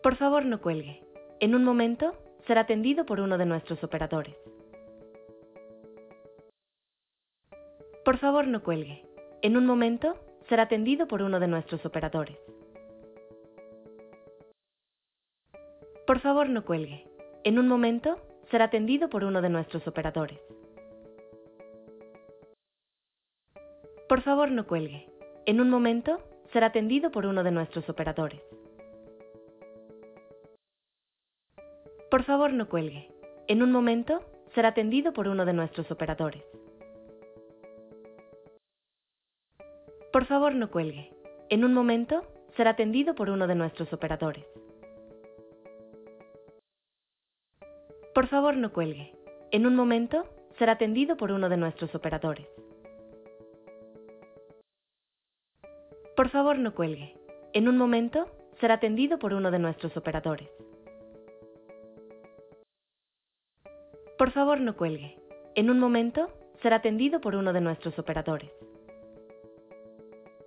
Por favor, no cuelgue. En un momento, será atendido por uno de nuestros operadores. Por favor, no cuelgue. En un momento, será atendido por uno de nuestros operadores. Por favor, no cuelgue. En un momento, será atendido por uno de nuestros operadores. Por favor, no cuelgue. En un momento, será atendido por uno de nuestros operadores. Por favor, no cuelgue. En un momento, será atendido por uno de nuestros operadores. Por favor, no cuelgue. En un momento, será atendido por uno de nuestros operadores. Por favor, no cuelgue. En un momento, será atendido por uno de nuestros operadores. Por favor, no cuelgue. En un momento, será atendido por uno de nuestros operadores. Por favor, no cuelgue. En un momento, será atendido por uno de nuestros operadores.